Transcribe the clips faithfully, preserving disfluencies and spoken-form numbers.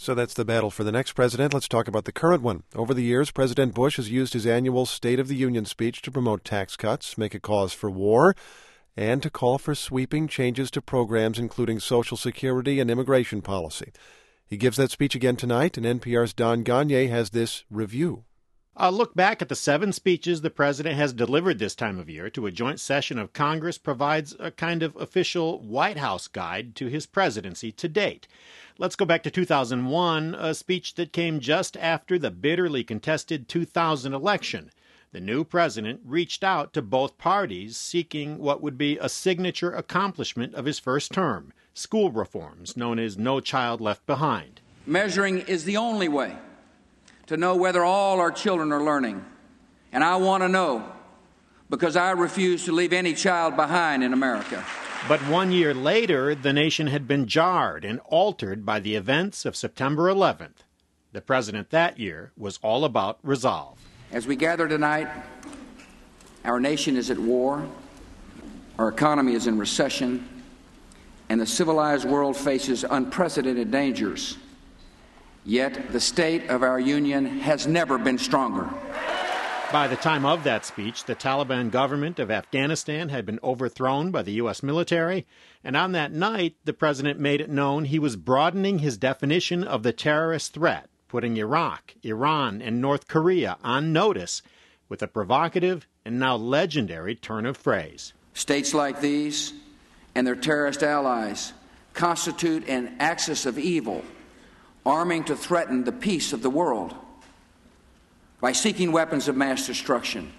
So that's the battle for the next president. Let's talk about the current one. Over the years, President Bush has used his annual State of the Union speech to promote tax cuts, make a cause for war, and to call for sweeping changes to programs including Social Security and immigration policy. He gives that speech again tonight, and N P R's Don Gagné has this review. A look back at the seven speeches the president has delivered this time of year to a joint session of Congress provides a kind of official White House guide to his presidency to date. Let's go back to two thousand one, a speech that came just after the bitterly contested two thousand election. The new president reached out to both parties seeking what would be a signature accomplishment of his first term, school reforms known as No Child Left Behind. Measuring is the only way to know whether all our children are learning. And I want to know, because I refuse to leave any child behind in America. But one year later, the nation had been jarred and altered by the events of September eleventh. The president that year was all about resolve. As we gather tonight, our nation is at war, our economy is in recession, and the civilized world faces unprecedented dangers. Yet the state of our union has never been stronger. By the time of that speech, the Taliban government of Afghanistan had been overthrown by the U S military, and on that night, the president made it known he was broadening his definition of the terrorist threat, putting Iraq, Iran, and North Korea on notice with a provocative and now legendary turn of phrase. States like these and their terrorist allies constitute an axis of evil, arming to threaten the peace of the world. By seeking weapons of mass destruction,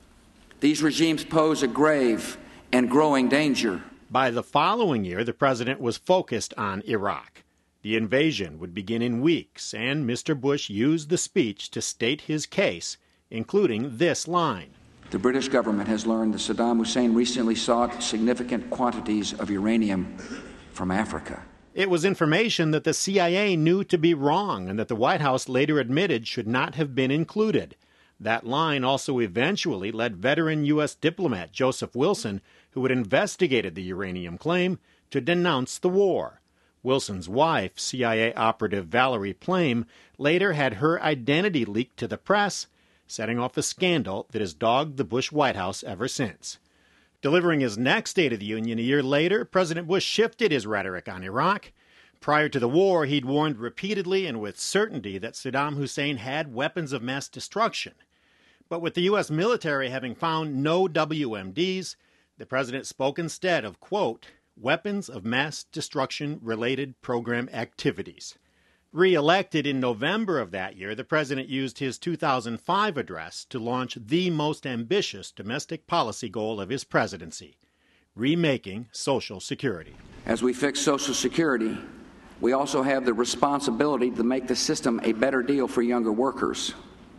these regimes pose a grave and growing danger. By the following year, the president was focused on Iraq. The invasion would begin in weeks, and Mister Bush used the speech to state his case, including this line. The British government has learned that Saddam Hussein recently sought significant quantities of uranium from Africa. It was information that the C I A knew to be wrong and that the White House later admitted should not have been included. That line also eventually led veteran U S diplomat Joseph Wilson, who had investigated the uranium claim, to denounce the war. Wilson's wife, C I A operative Valerie Plame, later had her identity leaked to the press, setting off a scandal that has dogged the Bush White House ever since. Delivering his next State of the Union a year later, President Bush shifted his rhetoric on Iraq. Prior to the war, he'd warned repeatedly and with certainty that Saddam Hussein had weapons of mass destruction. But with the U S military having found no W M Ds, the president spoke instead of, quote, weapons of mass destruction-related program activities. Re-elected in November of that year, the president used his two thousand five address to launch the most ambitious domestic policy goal of his presidency, remaking Social Security. As we fix Social Security, we also have the responsibility to make the system a better deal for younger workers.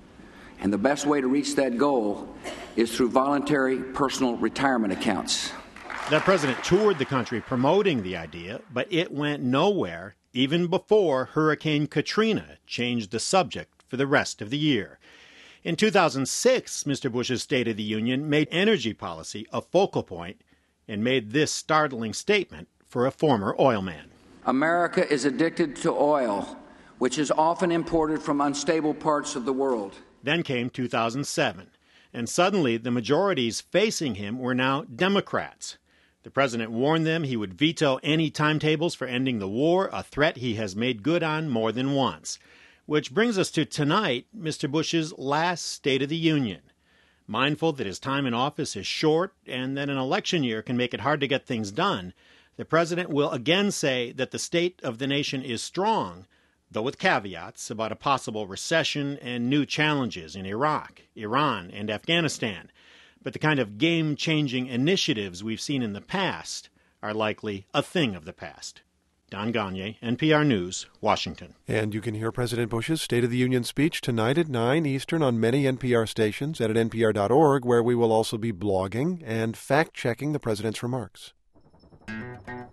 And the best way to reach that goal is through voluntary personal retirement accounts. The president toured the country promoting the idea, but it went nowhere even before Hurricane Katrina changed the subject for the rest of the year. In two thousand six, Mister Bush's State of the Union made energy policy a focal point and made this startling statement for a former oil man. America is addicted to oil, which is often imported from unstable parts of the world. Then came two thousand seven, and suddenly the majorities facing him were now Democrats. The president warned them he would veto any timetables for ending the war, a threat he has made good on more than once. Which brings us to tonight, Mister Bush's last State of the Union. Mindful that his time in office is short and that an election year can make it hard to get things done, the president will again say that the state of the nation is strong, though with caveats about a possible recession and new challenges in Iraq, Iran, and Afghanistan. But the kind of game-changing initiatives we've seen in the past are likely a thing of the past. Don Gagné, N P R News, Washington. And you can hear President Bush's State of the Union speech tonight at nine Eastern on many N P R stations and at N P R dot org, where we will also be blogging and fact-checking the president's remarks.